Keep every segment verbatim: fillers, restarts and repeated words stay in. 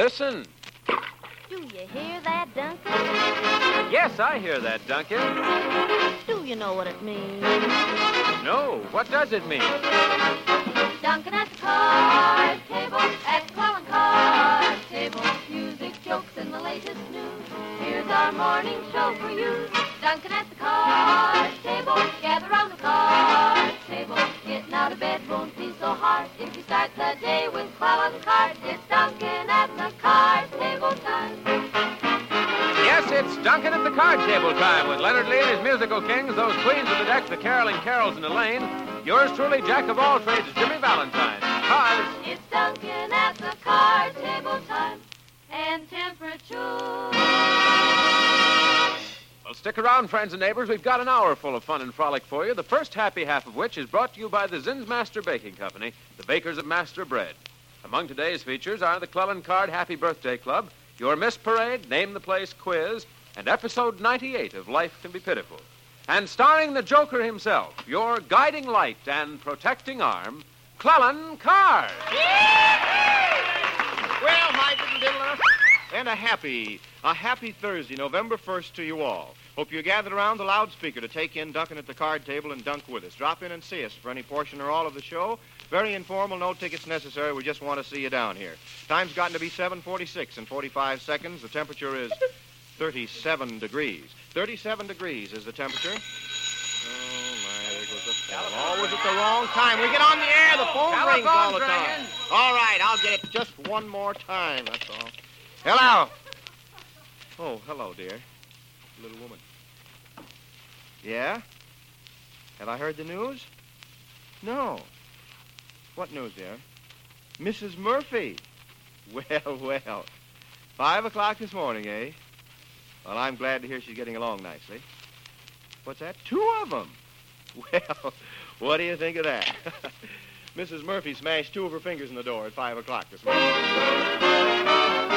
Listen. Do you hear that, Duncan? Yes, I hear that, Duncan. Do you know what it means? No, what does it mean? Duncan at the card table, at the Clellen card table. Music, jokes, and the latest news. Here's our morning show for you. Duncan at the card table, gather round the card table. Getting out of bed won't be so hard if you start the day with Clellen cards. It's Duncan at the card table time. Yes, it's Duncan at the card table time with Leonard Lee and his musical kings, those queens of the deck, the caroling carols and Elaine. Yours truly, Jack of all trades, Jimmy Valentine. Cause it's Duncan at the card table time and temperature. Well, stick around, friends and neighbors. We've got an hour full of fun and frolic for you, the first happy half of which is brought to you by the Zinsmaster Baking Company, the bakers of master bread. Among today's features are the Clellen Card Happy Birthday Club, your Miss Parade, Name the Place quiz, and episode ninety-eight of Life Can Be Pitiful. And starring the Joker himself, your guiding light and protecting arm, Clellen Card. Well, my little diddler, and a happy, a happy Thursday, November first to you all. Hope you're gathered around the loudspeaker to take in Duncan at the card table and dunk with us. Drop in and see us for any portion or all of the show. Very informal, no tickets necessary. We just want to see you down here. Time's gotten to be seven forty-six and forty-five seconds. The temperature is thirty-seven degrees. thirty-seven degrees is the temperature. Oh, my, it was a always at the wrong time. We get on the air, the phone Telephone's rings all the time. ringing. All right, I'll get it just one more time, that's all. Hello. Oh, hello, dear. Little woman. Yeah? Have I heard the news? No. What news, dear? Missus Murphy. Well, well. Five o'clock this morning, eh? Well, I'm glad to hear she's getting along nicely. What's that? Two of them. Well, what do you think of that? Missus Murphy smashed two of her fingers in the door at five o'clock this morning.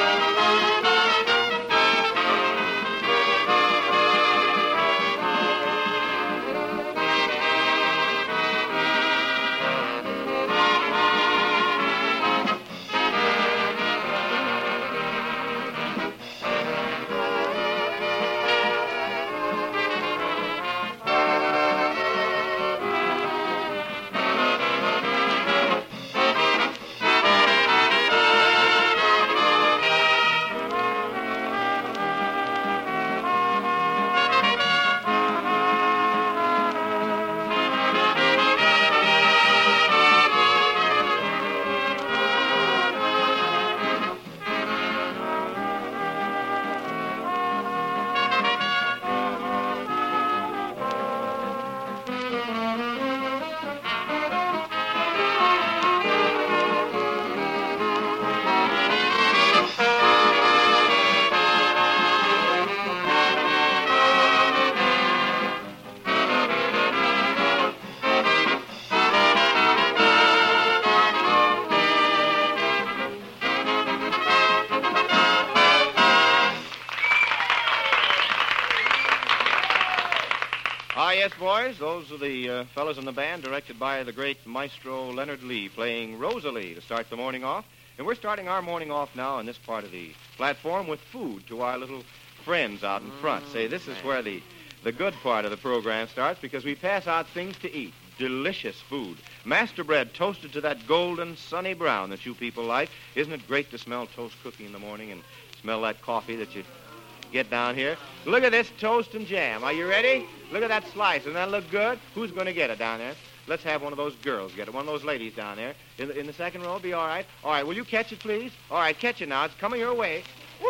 Ah, yes, boys, those are the uh, fellows in the band directed by the great maestro Leonard Lee playing Rosalie to start the morning off. And we're starting our morning off now on this part of the platform with food to our little friends out in front. Mm, Say, this is where the, the good part of the program starts because we pass out things to eat. Delicious food. Master bread toasted to that golden, sunny brown that you people like. Isn't it great to smell toast cooking in the morning and smell that coffee that you get down here? Look at this toast and jam. Are you ready? Look at that slice. Doesn't that look good? Who's going to get it down there? Let's have one of those girls get it. One of those ladies down there. In the, in the second row, be all right? All right, will you catch it, please? All right, catch it now. It's coming your way.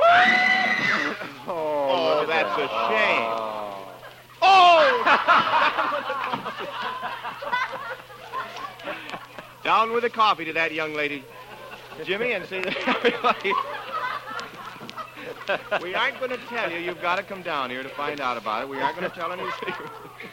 oh, oh that's that. a shame. Oh! Down with the coffee to that young lady, Jimmy, and see that everybody... We aren't going to tell you. You've got to come down here to find out about it. We aren't going to tell any secrets.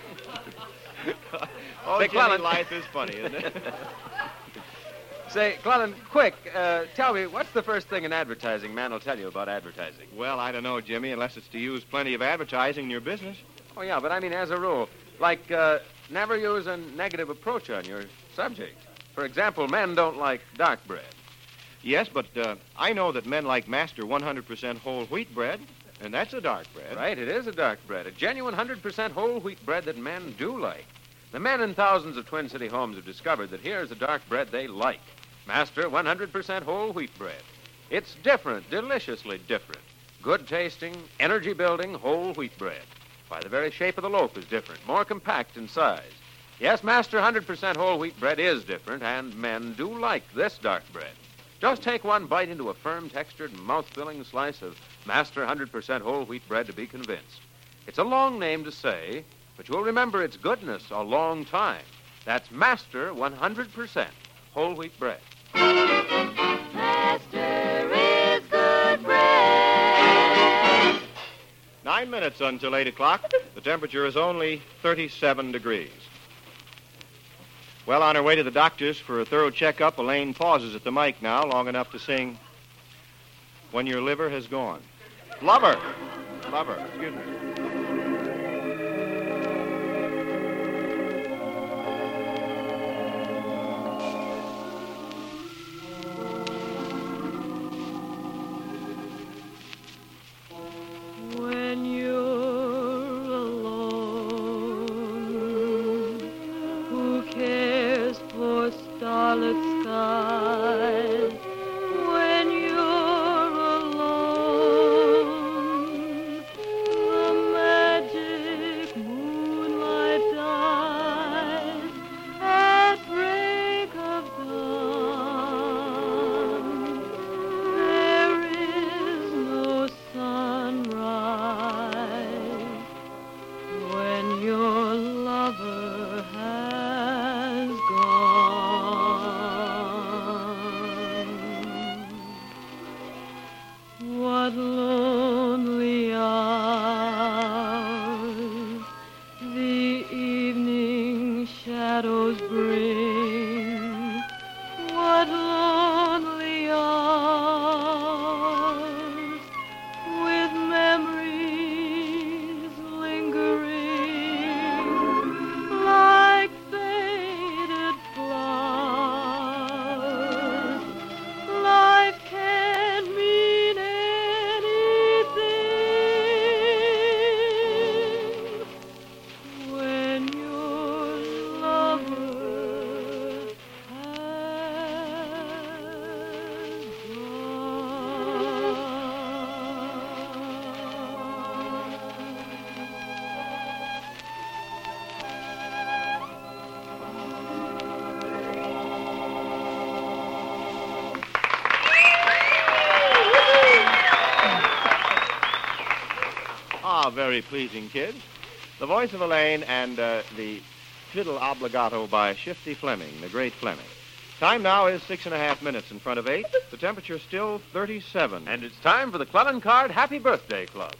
oh, Say, Jimmy, Clellen. life is funny, isn't it? Say, Clellen, quick, uh, tell me, what's the first thing an advertising man will tell you about advertising? Well, I don't know, Jimmy, unless it's to use plenty of advertising in your business. Oh, yeah, but I mean as a rule. Like, uh, never use a negative approach on your subject. For example, men don't like dark bread. Yes, but uh, I know that men like Master one hundred percent whole wheat bread, and that's a dark bread. Right, it is a dark bread, a genuine one hundred percent whole wheat bread that men do like. The men in thousands of Twin City homes have discovered that here's a dark bread they like. Master one hundred percent whole wheat bread. It's different, deliciously different. Good tasting, energy building whole wheat bread. Why, the very shape of the loaf is different, more compact in size. Yes, Master one hundred percent whole wheat bread is different, and men do like this dark bread. Just take one bite into a firm, textured, mouth-filling slice of Master one hundred percent whole wheat bread to be convinced. It's a long name to say, but you'll remember its goodness a long time. That's Master one hundred percent whole wheat bread. Master is good bread. Nine minutes until eight o'clock. The temperature is only thirty-seven degrees. Well, on her way to the doctor's for a thorough checkup, Elaine pauses at the mic now long enough to sing When Your Liver Has Gone. Lover. Lover. Excuse me. When you're alone, who cares for starlit skies? When you're alone, the magic moonlight dies at break of dawn. There is no sunrise when your lover has gone. What lonely hours the evening shadows bring. What lonely hours with memories lingering like faded flowers. Life can mean anything when your lover has gone. Ah, very pleasing kids. The voice of Elaine and uh, the fiddle obligato by Shifty Fleming, the great Fleming. Time now is six and a half minutes in front of eight. The temperature still thirty-seven. And it's time for the Clellan Card Happy Birthday Club.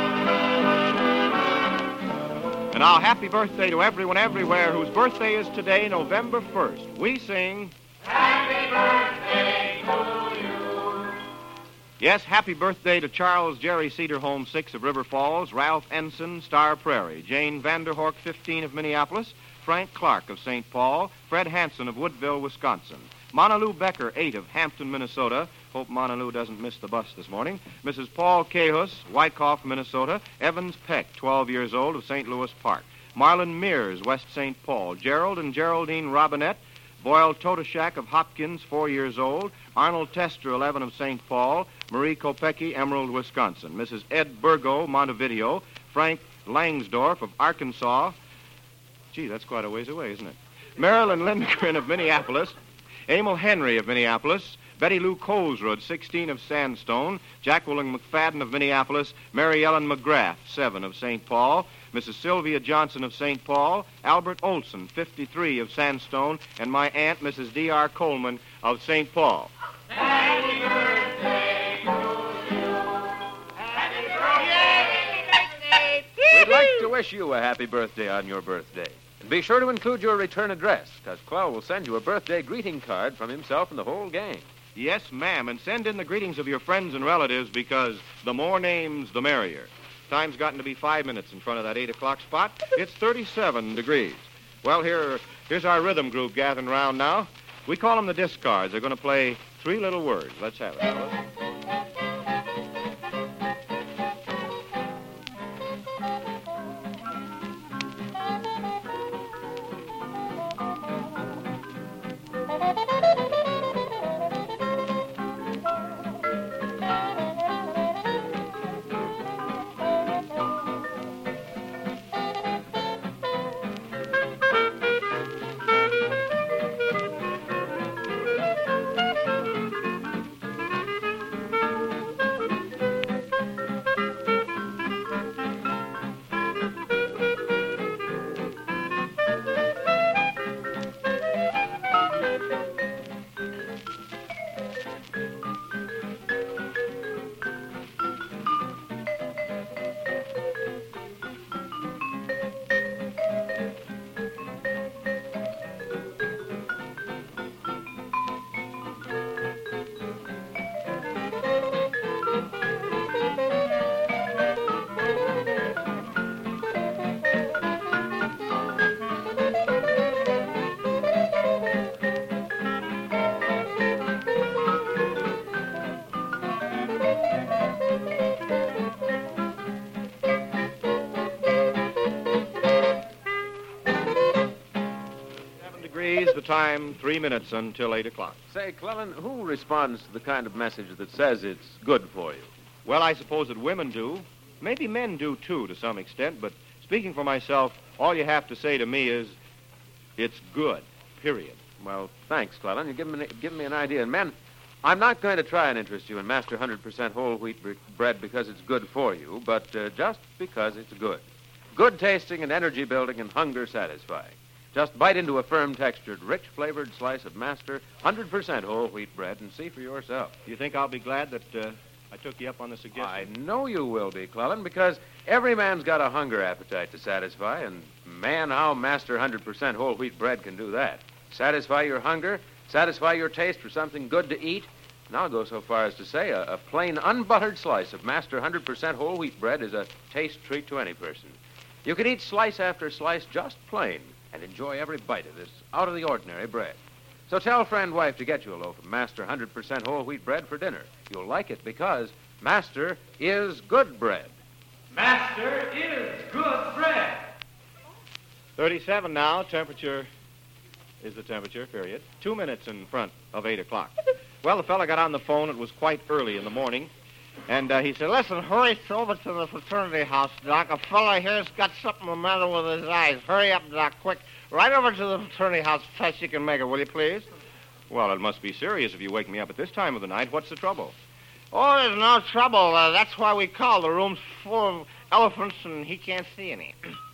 And now, happy birthday to everyone everywhere whose birthday is today, November first. We sing... Happy birthday to you. Yes, happy birthday to Charles Jerry Cedarholm, six of River Falls, Ralph Ensign, Star Prairie, Jane Vanderhork, fifteen of Minneapolis, Frank Clark of Saint Paul, Fred Hansen of Woodville, Wisconsin, Monalou Becker, eight of Hampton, Minnesota. Hope Monalou doesn't miss the bus this morning. Missus Paul Cahus, Wyckoff, Minnesota. Evans Peck, twelve years old, of Saint Louis Park. Marlon Mears, West Saint Paul. Gerald and Geraldine Robinette, Boyle Totashak of Hopkins, four years old. Arnold Tester, eleven of Saint Paul. Marie Kopecki, Emerald, Wisconsin. Missus Ed Burgo, Montevideo. Frank Langsdorff of Arkansas. Gee, that's quite a ways away, isn't it? Marilyn Lindgren of Minneapolis. Emil Henry of Minneapolis. Betty Lou Colesrud, sixteen of Sandstone. Jacqueline McFadden of Minneapolis. Mary Ellen McGrath, seven of Saint Paul. Missus Sylvia Johnson of Saint Paul. Albert Olson, fifty-three of Sandstone. And my aunt, Missus D R Coleman of Saint Paul. Happy birthday to you. Happy birthday. We'd like to wish you a happy birthday on your birthday. And be sure to include your return address, because Clell will send you a birthday greeting card from himself and the whole gang. Yes, ma'am, and send in the greetings of your friends and relatives, because the more names, the merrier. Time's gotten to be five minutes in front of that eight o'clock spot. It's thirty-seven degrees. Well, here, here's our rhythm group gathering around now. We call them the Discards. They're going to play three little words. Let's have it, fellas. The time, three minutes until eight o'clock. Say, Clellan, who responds to the kind of message that says it's good for you? Well, I suppose that women do. Maybe men do, too, to some extent. But speaking for myself, all you have to say to me is, it's good, period. Well, thanks, Clellan. You're giving me, giving me an idea. And, men, I'm not going to try and interest you in Master one hundred percent whole wheat bre- bread because it's good for you, but uh, just because it's good. Good tasting and energy building and hunger satisfying. Just bite into a firm-textured, rich-flavored slice of Master one hundred percent whole wheat bread and see for yourself. You think I'll be glad that uh, I took you up on the suggestion? I know you will be, Clellan, because every man's got a hunger appetite to satisfy, and man, how Master one hundred percent whole wheat bread can do that. Satisfy your hunger, satisfy your taste for something good to eat, and I'll go so far as to say a, a plain, unbuttered slice of Master one hundred percent whole wheat bread is a taste treat to any person. You can eat slice after slice just plain, and enjoy every bite of this out-of-the-ordinary bread. So tell friend wife to get you a loaf of Master one hundred percent whole wheat bread for dinner. You'll like it because Master is good bread. Master is good bread. thirty-seven now. Temperature is the temperature, period. Two minutes in front of eight o'clock. Well, the fella got on the phone. It was quite early in the morning. And uh, he said, Listen, hurry over to the fraternity house, Doc. A fella here's got something the matter with his eyes. Hurry up, Doc, quick. Right over to the fraternity house as fast as you can make it, will you, please? well, it must be serious if you wake me up at this time of the night. What's the trouble? Oh, there's no trouble. Uh, that's why we called. The room's full of elephants, and he can't see any.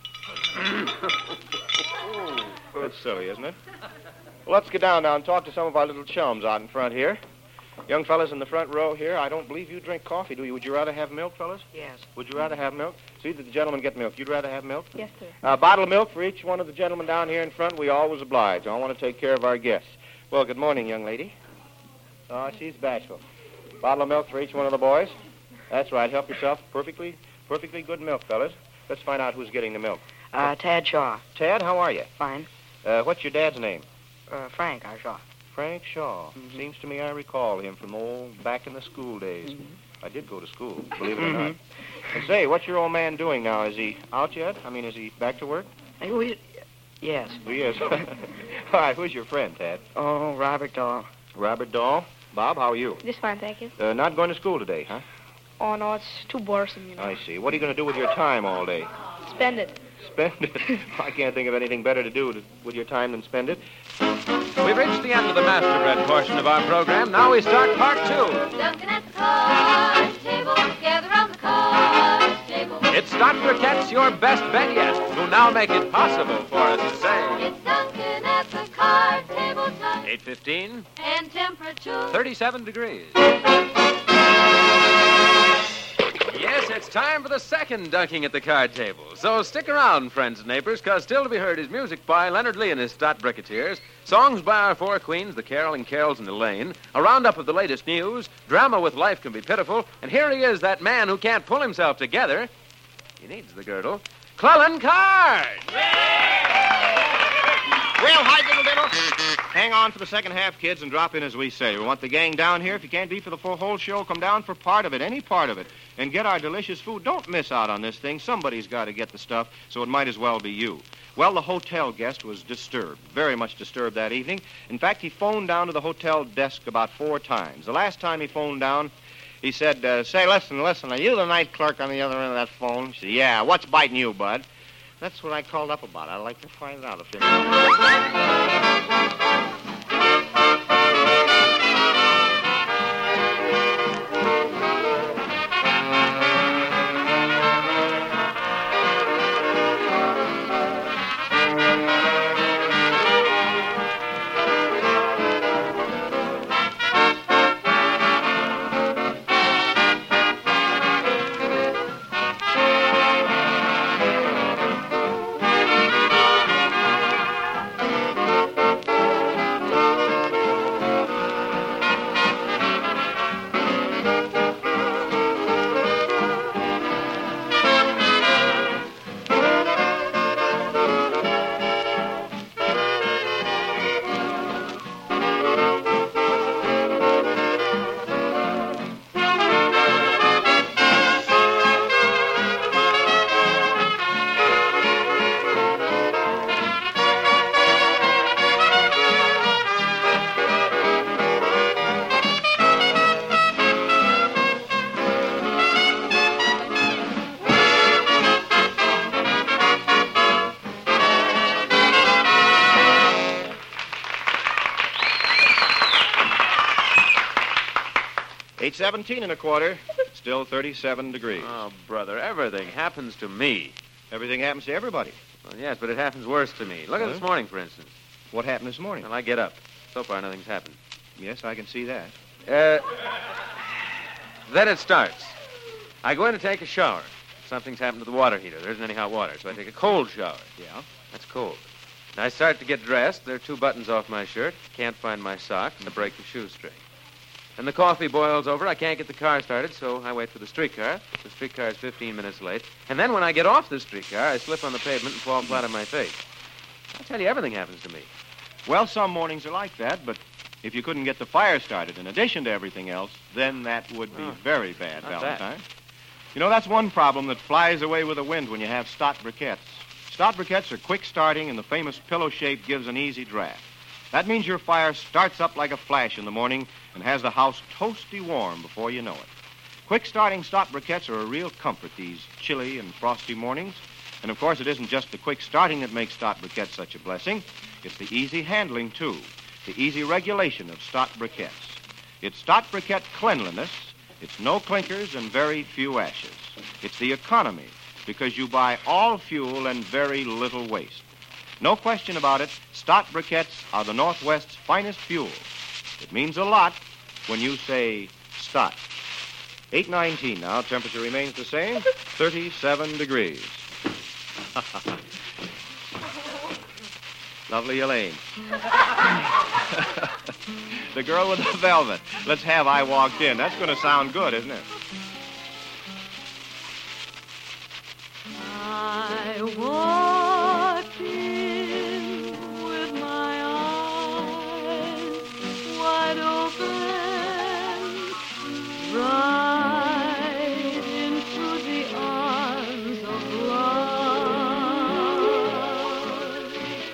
Oh, that's silly, isn't it? Well, let's get down now and talk to some of our little chums out in front here. Young fellas in the front row here, I don't believe you drink coffee, do you? Would you rather have milk, fellas? Yes. Would you rather have milk? See that the gentlemen get milk. You'd rather have milk? Yes, sir. A bottle of milk for each one of the gentlemen down here in front. We always oblige. I want to take care of our guests. Well, good morning, young lady. Oh, she's bashful. Bottle of milk for each one of the boys. That's right. Help yourself. Perfectly, perfectly good milk, fellas. Let's find out who's getting the milk. Uh, Tad Shaw. Tad, how are you? Fine. Uh, what's your dad's name? Uh, Frank R. Shaw. Frank Shaw. Mm-hmm. Seems to me I recall him from old back in the school days. Mm-hmm. I did go to school, believe it or not. And say, what's your old man doing now? Is he out yet? I mean, is he back to work? Hey, we... Yes. He is. All right, who's your friend, Tad? Oh, Robert Dahl. Robert Dahl. Bob, how are you? Just fine, thank you. Uh, not going to school today, huh? Oh, no, it's too boresome, you know. I see. What are you going to do with your time all day? Spend it. Spend it? I can't think of anything better to do to, with your time than spend it. We've reached the end of the Master Bread portion of our program. Now we start part two. Duncan at the card table, gather round the card table. It's Doctor Ket's Your Best Bet Yet, who now make it possible for us to say It's Duncan at the card table time. eight fifteen, And temperature. thirty-seven degrees. Yes, it's time for the second dunking at the card table. So stick around, friends and neighbors, because still to be heard is music by Leonard Lee and his Stott Bricketeers, songs by our four queens, the Carol and Carols and Elaine, a roundup of the latest news, drama with Life Can Be Pitiful, and here he is, that man who can't pull himself together. He needs the girdle. Clellan Card! Well, hi, diddle diddle. Hang on for the second half, kids, and drop in as we say. We want the gang down here. If you can't be for the full whole show, come down for part of it, any part of it, and get our delicious food. Don't miss out on this thing. Somebody's got to get the stuff, so it might as well be you. Well, the hotel guest was disturbed, very much disturbed that evening. In fact, he phoned down to the hotel desk about four times. The last time he phoned down, he said, uh, say, listen, listen, are you the night clerk on the other end of that phone? He said, yeah, what's biting you, bud? That's what I called up about. I'd like to find out if you... eight seventeen and a quarter, still thirty-seven degrees. Oh, brother, everything happens to me. Everything happens to everybody. Well, yes, but it happens worse to me. Look at Huh? this morning, for instance. What happened this morning? Well, I get up. So far, nothing's happened. Yes, I can see that. Uh, then it starts. I go in to take a shower. Something's happened to the water heater. There isn't any hot water, so I take a cold shower. Yeah? That's cold. And I start to get dressed. There are two buttons off my shirt. Can't find my socks. I break the shoestring. And the coffee boils over. I can't get the car started, so I wait for the streetcar. The streetcar is fifteen minutes late. And then when I get off the streetcar, I slip on the pavement and fall flat on my face. I tell you, everything happens to me. Well, some mornings are like that, but if you couldn't get the fire started in addition to everything else, then that would be Oh, very bad, not Valentine. You know, that's one problem that flies away with the wind when you have Stott briquettes. Stott briquettes are quick starting, and the famous pillow shape gives an easy draft. That means your fire starts up like a flash in the morning and has the house toasty warm before you know it. Quick starting Stott briquettes are a real comfort these chilly and frosty mornings. And of course, it isn't just the quick starting that makes Stott briquettes such a blessing. It's the easy handling, too. The easy regulation of Stott briquettes. It's Stott briquette cleanliness. It's no clinkers and very few ashes. It's the economy, because you buy all fuel and very little waste. No question about it, Stott briquettes are the Northwest's finest fuel. It means a lot when you say Stott. eight nineteen now, temperature remains the same, thirty-seven degrees. Lovely Elaine. The girl with the velvet. Let's have I Walked In. That's going to sound good, isn't it? I walked in with my eyes wide open, right into the arms of love.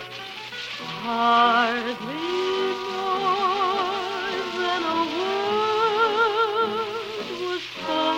Hardly more than a word was spoken.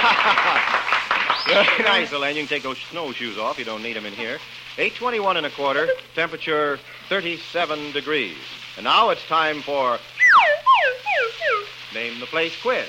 Very nice, Elaine. You can take those snowshoes off. You don't need them in here. eight twenty-one and a quarter. Temperature thirty-seven degrees. And now it's time for Name the Place quiz.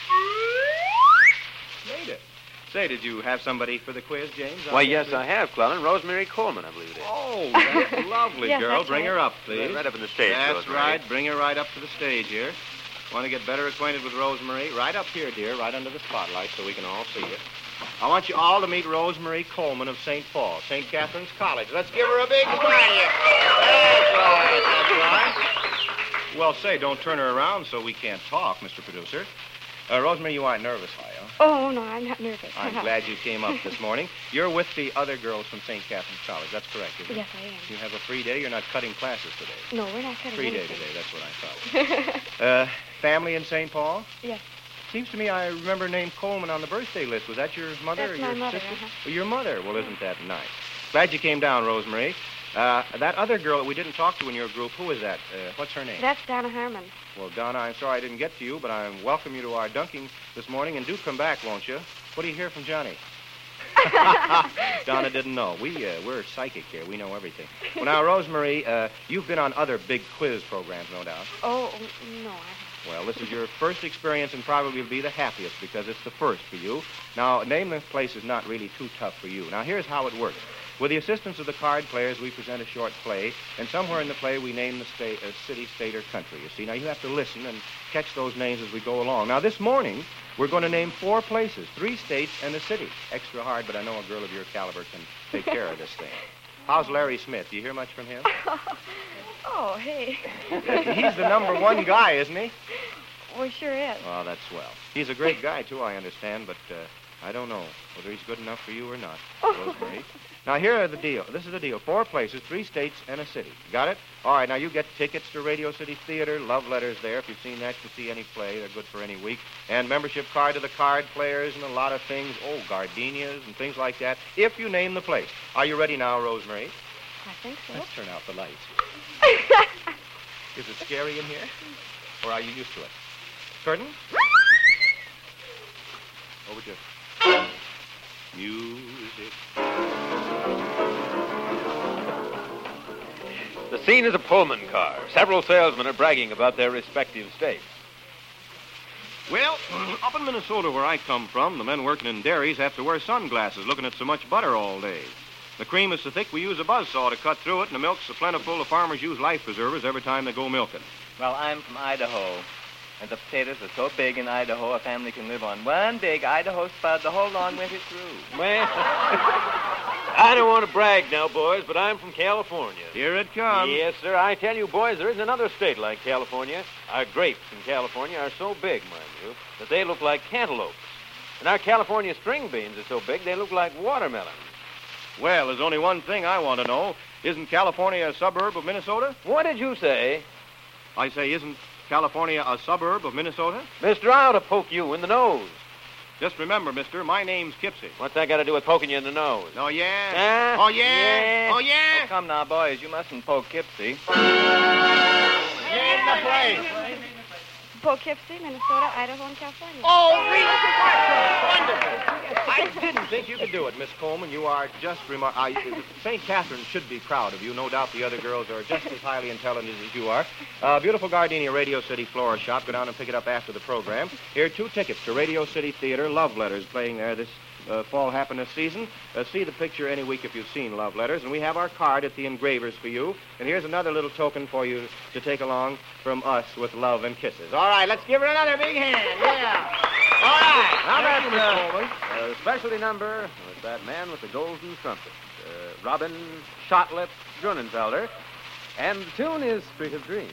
Made it. Say, did you have somebody for the quiz, James? Why, yes, I have, Clellen. Rosemary Coleman, I believe it is. Oh, that's lovely, Yes, girl. that's Bring right. her up, please. Right up in the stage, That's Rosemary. right. Bring her right up to the stage here. Want to get better acquainted with Rosemary? Right up here, dear, right under the spotlight so we can all see you. I want you all to meet Rosemary Coleman of Saint Paul, Saint Catherine's College. Let's give her a big smile here. That's right, that's right. Well, say, don't turn her around so we can't talk, Mister Producer. Uh, Rosemary, you aren't nervous, are you? Oh, no, I'm not nervous. I'm glad you came up this morning. You're with the other girls from Saint Catherine's College. That's correct, isn't it? Yes, I am. You have a free day. You're not cutting classes today. No, we're not cutting Free day anything. today. That's what I thought. uh, family in Saint Paul? Yes. Seems to me I remember name Coleman on the birthday list. Was that your mother That's or your my mother, sister? uh-huh. Oh, your mother. Well, isn't that nice? Glad you came down, Rosemary. Uh, that other girl that we didn't talk to in your group, who is that? Uh, what's her name? That's Donna Harmon. Well, Donna, I'm sorry I didn't get to you, but I welcome you to our dunking this morning, and do come back, won't you? What do you hear from Johnny? Donna didn't know. We, uh, we're psychic here. We know everything. Well, now, Rosemary, uh, you've been on other big quiz programs, no doubt. Oh, no, I Well, this is your first experience and probably will be the happiest because it's the first for you. Now, Name the Place is not really too tough for you. Now, here's how it works. With the assistance of the card players, we present a short play, and somewhere in the play we name the state, uh, city, state, or country. You see, now you have to listen and catch those names as we go along. Now, this morning, we're going to name four places, three states and a city. Extra hard, but I know a girl of your caliber can take care of this thing. How's Larry Smith? Do you hear much from him? Oh, hey. He's the number one guy, isn't he? Well, sure is. Oh, that's swell. He's a great guy, too, I understand, but uh, I don't know whether he's good enough for you or not, Rosemary. Now, here are the deal. This is the deal. Four places, three states, and a city. Got it? All right, now you get tickets to Radio City Theater, love letters there. If you've seen that, you can see any play. They're good for any week. And membership card to the card players and a lot of things. Oh, gardenias and things like that, if you name the place. Are you ready now, Rosemary? I think so. Let's turn out the lights. Is it scary in here? Or are you used to it? Curtain? Over to music. The scene is a Pullman car. Several salesmen are bragging about their respective states. Well, up in Minnesota where I come from, the men working in dairies have to wear sunglasses looking at so much butter all day. The cream is so thick we use a buzzsaw to cut through it, and the milk's so plentiful the farmers use life preservers every time they go milking. Well, I'm from Idaho, and the potatoes are so big in Idaho a family can live on one big Idaho spud the whole long winter through. Well, I don't want to brag now, boys, but I'm from California. Here it comes. Yes, sir. I tell you, boys, there isn't another state like California. Our grapes in California are so big, mind you, that they look like cantaloupes. And our California string beans are so big they look like watermelons. Well, there's only one thing I want to know. Isn't California a suburb of Minnesota? What did you say? I say, isn't California a suburb of Minnesota? Mister, I ought to poke you in the nose. Just remember, mister, my name's Kipsy. What's that got to do with poking you in the nose? Oh, yeah? Huh? Oh, yeah? Yeah. Oh, yeah? Oh, come now, boys, you mustn't poke Kipsy. In the place. Poughkeepsie, Minnesota, Idaho, and California. Oh, really? Wonderful. I didn't think you could do it, Miss Coleman. You are just remarkable. Saint Catherine should be proud of you. No doubt the other girls are just as highly intelligent as you are. Uh, beautiful Gardenia Radio City Flora Shop. Go down and pick it up after the program. Here are two tickets to Radio City Theater. Love Letters playing there this uh, fall happiness season. Uh, see the picture any week if you've seen Love Letters. And we have our card at the engravers for you. And here's another little token for you to take along from us with love and kisses. All right, let's give her another big hand. Yeah. All right. Now Thank you, that's Miss Coleman. uh, a specialty number with that man with the golden trumpet, uh, Robin Shotlip Grunenfelder. And the tune is Street of Dreams.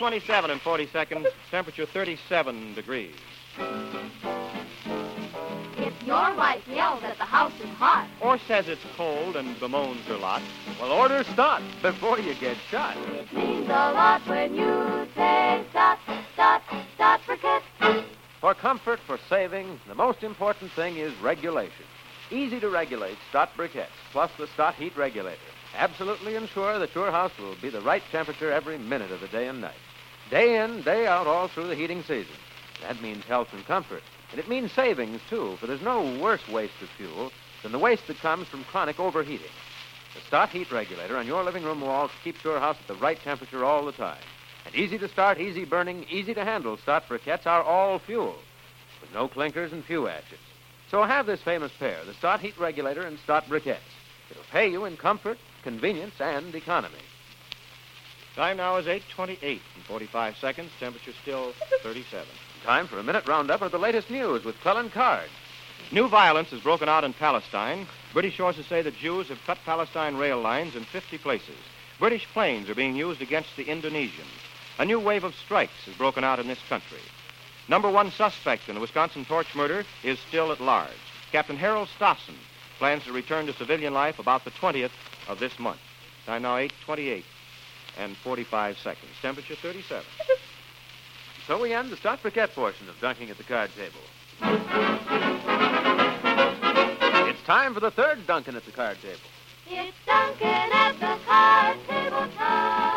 twenty-seven in forty seconds. Temperature thirty-seven degrees. If your wife yells that the house is hot, Or says it's cold and bemoans her lot. Well, order Stott before you get shot. it means a lot when you say Stott, Stott, Stott briquettes. For comfort, for saving, the most important thing is regulation. Easy to regulate Stott briquettes, plus the Stott heat regulator. Absolutely ensure that your house will be the right temperature every minute of the day and night. Day in, day out, all through the heating season. That means health and comfort. And it means savings, too, for there's no worse waste of fuel than the waste that comes from chronic overheating. The Stott heat regulator on your living room wall keeps your house at the right temperature all the time. And easy to start, easy burning, easy to handle Stott briquettes are all fuel, with no clinkers and few ashes. So have this famous pair, the Stott heat regulator and Stott briquettes. It'll pay you in comfort, convenience, and economy. Time now is eight twenty-eight in forty-five seconds. Temperature still thirty-seven. Time for a minute roundup of the latest news with Clellan Card. New violence has broken out in Palestine. British sources say the Jews have cut Palestine rail lines in fifty places. British planes are being used against the Indonesians. A new wave of strikes has broken out in this country. Number one suspect in the Wisconsin torch murder is still at large. Captain Harold Stossen plans to return to civilian life about the twentieth of this month. Time now eight twenty-eight and forty-five seconds. Temperature thirty-seven. So we end the Stott briquette portion of Dunking at the Card Table. It's time for the third Dunkin' at the Card Table. It's Dunkin' at the card table time.